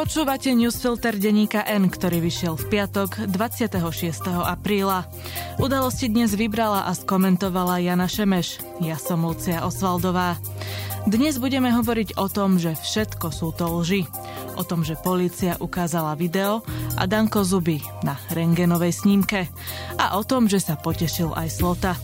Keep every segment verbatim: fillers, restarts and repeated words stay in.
Počúvate newsfilter denníka N, ktorý vyšiel v piatok dvadsiateho šiesteho apríla. Udalosti dnes vybrala a skomentovala Jana Šemeš. Ja som Lucia Osvaldová. Dnes budeme hovoriť o tom, že všetko sú to lži. O tom, že polícia ukázala video a Danko zuby na rentgenovej snímke. A o tom, že sa potešil aj Slota.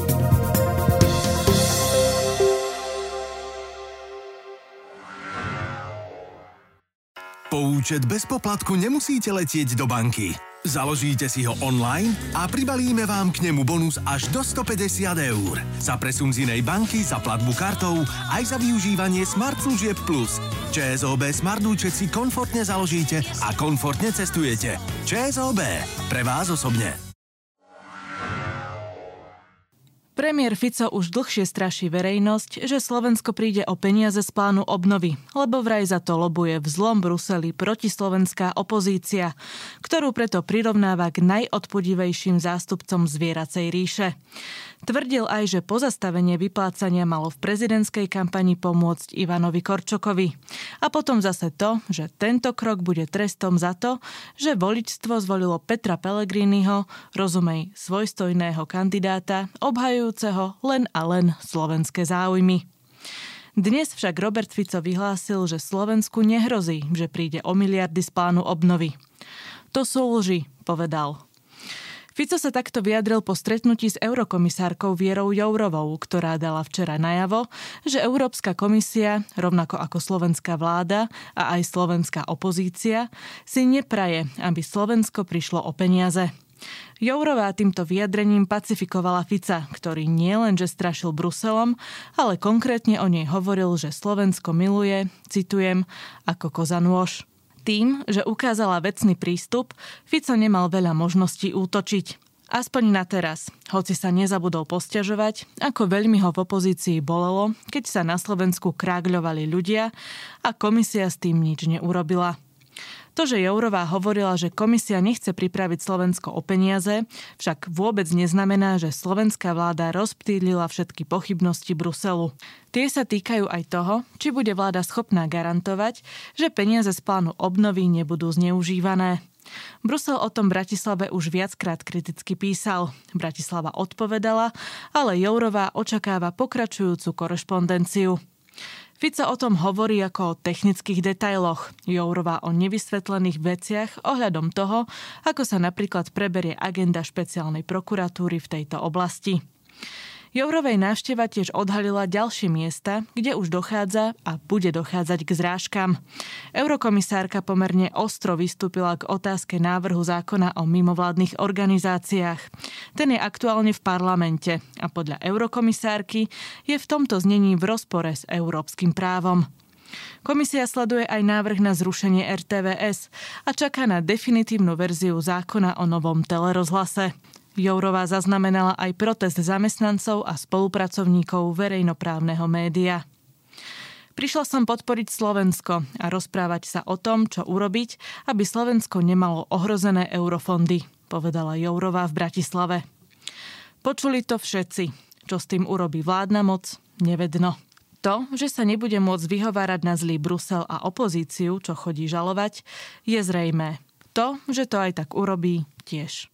Po účet bez poplatku nemusíte letieť do banky. Založíte si ho online a pribalíme vám k nemu bonus až do stopäťdesiat eur. Za presun z inej banky, za platbu kartou, aj za využívanie Smart služieb Plus. ČSOB Smart účet si komfortne založíte a komfortne cestujete. ČSOB. Pre vás osobne. Premiér Fico už dlhšie straší verejnosť, že Slovensko príde o peniaze z plánu obnovy, lebo vraj za to lobuje v zlom Bruseli protislovenská opozícia, ktorú preto prirovnáva k najodpudivejším zástupcom zvieracej ríše. Tvrdil aj, že pozastavenie vyplácania malo v prezidentskej kampani pomôcť Ivanovi Korčokovi. A potom zase to, že tento krok bude trestom za to, že voličstvo zvolilo Petra Pellegriniho, rozumej svojstojného kandidáta, obhajujúceho len a len slovenské záujmy. Dnes však Robert Fico vyhlásil, že Slovensku nehrozí, že príde o miliardy z plánu obnovy. To sú lži, povedal. Fico sa takto vyjadril po stretnutí s eurokomisárkou Vierou Jourovou, ktorá dala včera najavo, že Európska komisia, rovnako ako slovenská vláda a aj slovenská opozícia, si nepraje, aby Slovensko prišlo o peniaze. Jourová týmto vyjadrením pacifikovala Fica, ktorý nielenže strašil Bruselom, ale konkrétne o nej hovoril, že Slovensko miluje, citujem, ako koza nôž. Tým, že ukázala vecný prístup, Fico nemal veľa možností útočiť. Aspoň na teraz, hoci sa nezabudol posťažovať, ako veľmi ho v opozícii bolelo, keď sa na Slovensku krágľovali ľudia a komisia s tým nič neurobila. To, že Jourová hovorila, že komisia nechce pripraviť Slovensko o peniaze, však vôbec neznamená, že slovenská vláda rozptýlila všetky pochybnosti Bruselu. Tie sa týkajú aj toho, či bude vláda schopná garantovať, že peniaze z plánu obnovy nebudú zneužívané. Brusel o tom Bratislave už viackrát kriticky písal. Bratislava odpovedala, ale Jourová očakáva pokračujúcu korešpondenciu. Fico o tom hovorí ako o technických detailoch, Jourová o nevysvetlených veciach ohľadom toho, ako sa napríklad preberie agenda špeciálnej prokuratúry v tejto oblasti. Jourovej návšteva tiež odhalila ďalšie miesta, kde už dochádza a bude dochádzať k zrážkam. Eurokomisárka pomerne ostro vystúpila k otázke návrhu zákona o mimovládnych organizáciách. Ten je aktuálne v parlamente a podľa eurokomisárky je v tomto znení v rozpore s európskym právom. Komisia sleduje aj návrh na zrušenie er té vé es a čaká na definitívnu verziu zákona o novom telerozhlase. Jourová zaznamenala aj protest zamestnancov a spolupracovníkov verejnoprávneho média. Prišla som podporiť Slovensko a rozprávať sa o tom, čo urobiť, aby Slovensko nemalo ohrozené eurofondy, povedala Jourová v Bratislave. Počuli to všetci. Čo s tým urobí vládna moc, nevedno. To, že sa nebude môcť vyhovárať na zlý Brusel a opozíciu, čo chodí žalovať, je zrejmé. To, že to aj tak urobí, tiež.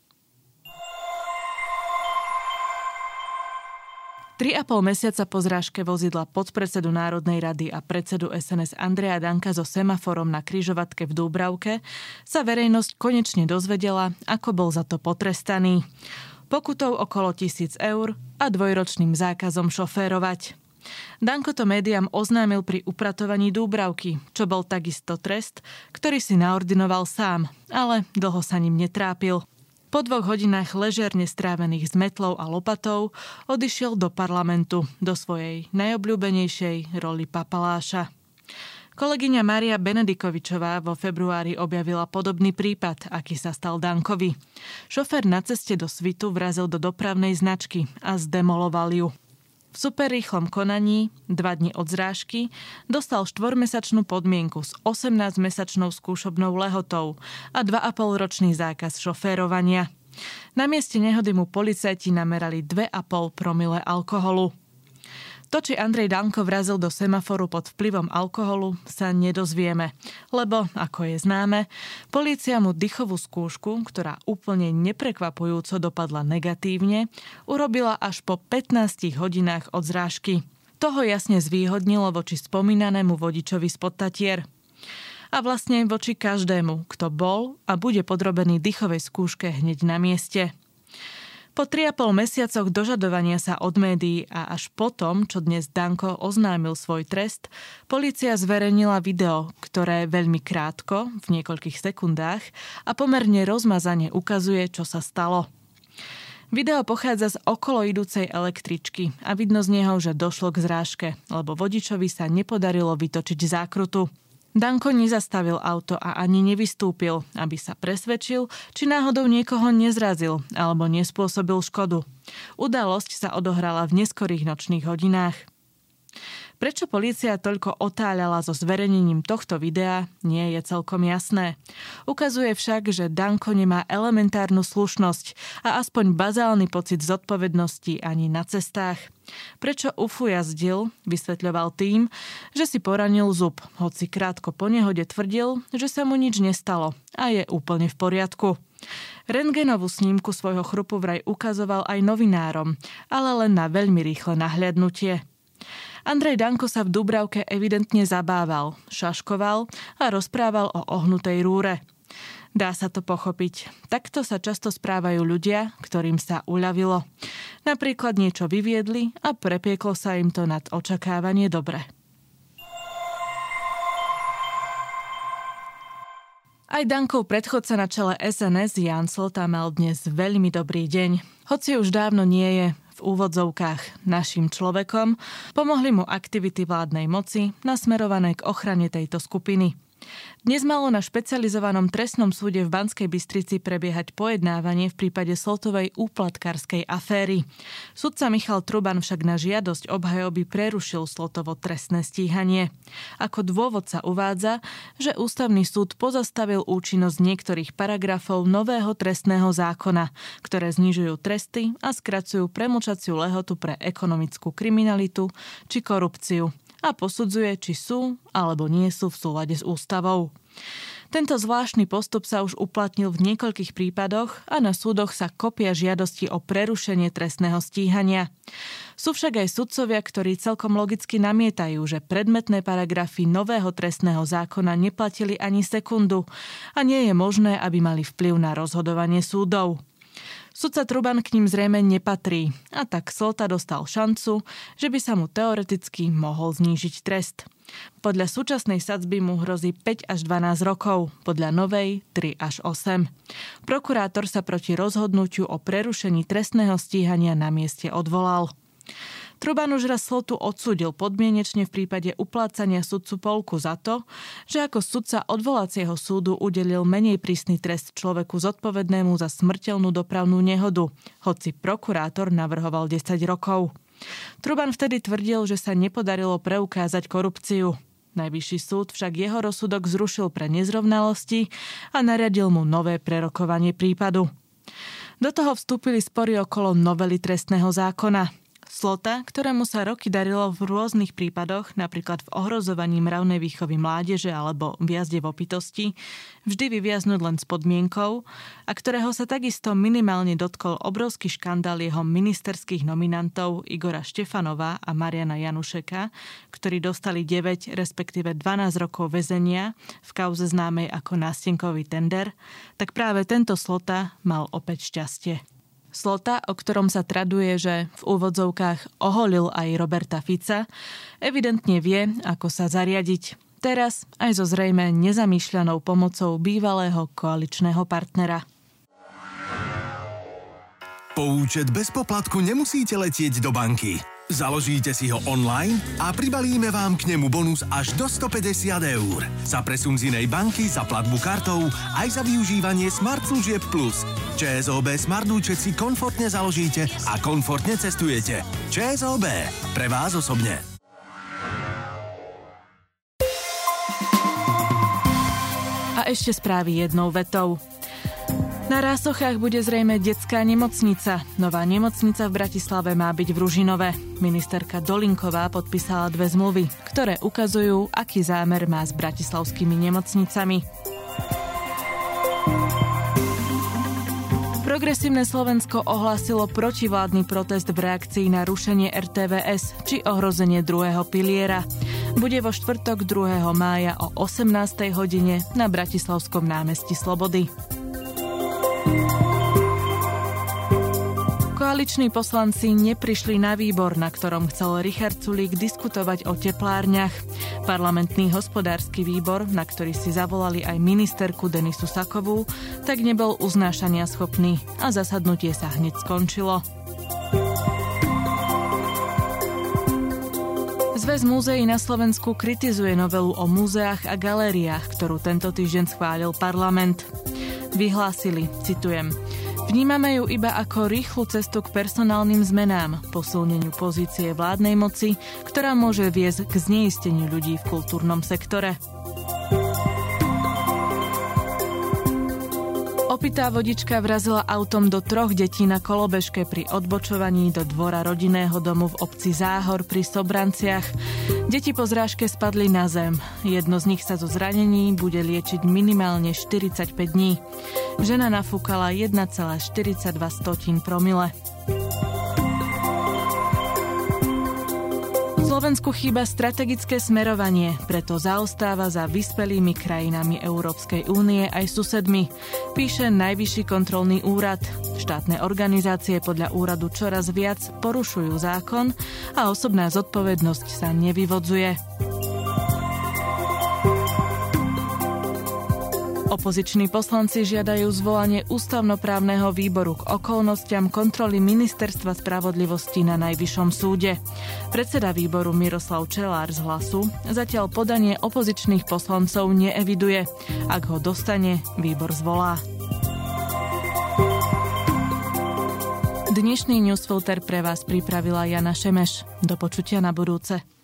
Tri a pol mesiaca po zrážke vozidla podpredsedu Národnej rady a predsedu es en es Andreja Danka so semaforom na križovatke v Dúbravke sa verejnosť konečne dozvedela, ako bol za to potrestaný. Pokutou okolo tisíc eur a dvojročným zákazom šoférovať. Danko to médiám oznámil pri upratovaní Dúbravky, čo bol takisto trest, ktorý si naordinoval sám, ale dlho sa ním netrápil. Po dvoch hodinách ležerne strávených s metlou a lopatou odišiel do parlamentu, do svojej najobľúbenejšej roli papaláša. Kolegyňa Mária Benedikovičová vo februári objavila podobný prípad, aký sa stal Dankovi. Šofér na ceste do Svitu vrazil do dopravnej značky a zdemoloval ju. V superrýchlom konaní, dva dni od zrážky, dostal štvormesačnú podmienku s osemnásťmesačnou skúšobnou lehotou a dva a pol ročný zákaz šoférovania. Na mieste nehody mu policajti namerali dva a pol promile alkoholu. To, či Andrej Danko vrazil do semaforu pod vplyvom alkoholu, sa nedozvieme, lebo, ako je známe, polícia mu dýchovú skúšku, ktorá úplne neprekvapujúco dopadla negatívne, urobila až po pätnástich hodinách od zrážky. Toho jasne zvýhodnilo voči spomínanému vodičovi spod Tatier. A vlastne voči každému, kto bol a bude podrobený dýchovej skúške hneď na mieste. Po tri a pol mesiacoch dožadovania sa od médií a až potom, čo dnes Danko oznámil svoj trest, polícia zverejnila video, ktoré veľmi krátko, v niekoľkých sekundách a pomerne rozmazane ukazuje, čo sa stalo. Video pochádza z okolo idúcej električky a vidno z neho, že došlo k zrážke, lebo vodičovi sa nepodarilo vytočiť zákrutu. Danko nezastavil auto a ani nevystúpil, aby sa presvedčil, či náhodou niekoho nezrazil alebo nespôsobil škodu. Udalosť sa odohrala v neskorých nočných hodinách. Prečo polícia toľko otáľala so zverejnením tohto videa, nie je celkom jasné. Ukazuje však, že Danko nemá elementárnu slušnosť a aspoň bazálny pocit zodpovednosti ani na cestách. Prečo ú ef ó jazdil, vysvetľoval tým, že si poranil zub, hoci krátko po nehode tvrdil, že sa mu nič nestalo a je úplne v poriadku. Rentgenovú snímku svojho chrupu vraj ukazoval aj novinárom, ale len na veľmi rýchle nahliadnutie. Andrej Danko sa v Dúbravke evidentne zabával, šaškoval a rozprával o ohnutej rúre. Dá sa to pochopiť. Takto sa často správajú ľudia, ktorým sa uľavilo. Napríklad niečo vyviedli a prepieklo sa im to nad očakávanie dobre. Aj Dankov predchodca na čele es en es Ján Slota mal dnes veľmi dobrý deň. Hoci už dávno nie je v úvodzovkách naším človekom, pomohli mu aktivity vládnej moci nasmerované k ochrane tejto skupiny. Dnes malo na špecializovanom trestnom súde v Banskej Bystrici prebiehať pojednávanie v prípade Slotovej úplatkárskej aféry. Sudca Michal Truban však na žiadosť obhajoby prerušil Slotovo trestné stíhanie. Ako dôvod sa uvádza, že ústavný súd pozastavil účinnosť niektorých paragrafov nového trestného zákona, ktoré znižujú tresty a skracujú premlčaciu lehotu pre ekonomickú kriminalitu či korupciu a posudzuje, či sú alebo nie sú v súlade s ústavou. Tento zvláštny postup sa už uplatnil v niekoľkých prípadoch a na súdoch sa kopia žiadosti o prerušenie trestného stíhania. Sú však aj sudcovia, ktorí celkom logicky namietajú, že predmetné paragrafy nového trestného zákona neplatili ani sekundu a nie je možné, aby mali vplyv na rozhodovanie súdov. Sudca Truban k ním zrejme nepatrí a tak Slota dostal šancu, že by sa mu teoreticky mohol znížiť trest. Podľa súčasnej sadzby mu hrozí päť až dvanásť rokov, podľa novej tri až osem. Prokurátor sa proti rozhodnutiu o prerušení trestného stíhania na mieste odvolal. Truban už raz Slotu odsúdil podmienečne v prípade uplácania sudcu Polku za to, že ako sudca odvolacieho súdu udelil menej prísny trest človeku zodpovednému za smrteľnú dopravnú nehodu, hoci prokurátor navrhoval desať rokov. Truban vtedy tvrdil, že sa nepodarilo preukázať korupciu. Najvyšší súd však jeho rozsudok zrušil pre nezrovnalosti a nariadil mu nové prerokovanie prípadu. Do toho vstúpili spory okolo novely trestného zákona. Slota, ktorému sa roky darilo v rôznych prípadoch, napríklad v ohrozovaní mravnej výchovy mládeže alebo v jazde v opitosti, vždy vyviaznuť len s podmienkou, a ktorého sa takisto minimálne dotkol obrovský škandál jeho ministerských nominantov Igora Štefanova a Mariana Janušeka, ktorí dostali deväť, respektíve dvanásť rokov väzenia v kauze známej ako nástenkový tender, tak práve tento Slota mal opäť šťastie. Slota, o ktorom sa traduje, že v úvodzovkách oholil aj Roberta Fica, evidentne vie, ako sa zariadiť. Teraz aj so zrejme nezamýšľanou pomocou bývalého koaličného partnera. Po účet bez poplatku nemusíte letieť do banky. Založíte si ho online a pribalíme vám k nemu bonus až do stopäťdesiat eur. Za presun z inej banky, za platbu kartou, aj za využívanie Smart služieb Plus. ČSOB Smart účet si komfortne založíte a komfortne cestujete. ČSOB. Pre vás osobne. A ešte správy jednou vetou. Na Rásochách bude zrejme detská nemocnica. Nová nemocnica v Bratislave má byť v Ružinove. Ministerka Dolinková podpísala dve zmluvy, ktoré ukazujú, aký zámer má s bratislavskými nemocnicami. Progresívne Slovensko ohlásilo protivládny protest v reakcii na rušenie er té vé es či ohrozenie druhého piliera. Bude vo štvrtok druhého mája o osemnástej hodine na Bratislavskom námestí Slobody. Koaliční poslanci neprišli na výbor, na ktorom chcel Richard Sulík diskutovať o teplárniach. Parlamentný hospodársky výbor, na ktorý si zavolali aj ministerku Denisu Sakovú, tak nebol uznášania schopný a zasadnutie sa hneď skončilo. Zväz múzeí na Slovensku kritizuje novelu o múzeách a galériách, ktorú tento týždeň schválil parlament. Vyhlásili, citujem, vnímame ju iba ako rýchlu cestu k personálnym zmenám, posilneniu pozície vládnej moci, ktorá môže viesť k zneisteniu ľudí v kultúrnom sektore. Opitá vodička vrazila autom do troch detí na kolobežke pri odbočovaní do dvora rodinného domu v obci Záhor pri Sobranciach. Deti po zrážke spadli na zem. Jedno z nich sa zo zranení bude liečiť minimálne štyridsaťpäť dní. Žena nafúkala jeden celá štyridsaťdva promile. Slovensku chýba strategické smerovanie, preto zaostáva za vyspelými krajinami Európskej únie aj susedmi, píše Najvyšší kontrolný úrad. Štátne organizácie podľa úradu čoraz viac porušujú zákon a osobná zodpovednosť sa nevyvodzuje. Opoziční poslanci žiadajú zvolanie ústavnoprávneho výboru k okolnostiam kontroly Ministerstva spravodlivosti na Najvyššom súde. Predseda výboru Miroslav Čelár z Hlasu zatiaľ podanie opozičných poslancov neeviduje. Ak ho dostane, výbor zvolá. Dnešný newsfilter pre vás pripravila Jana Šemeš. Do počutia na budúce.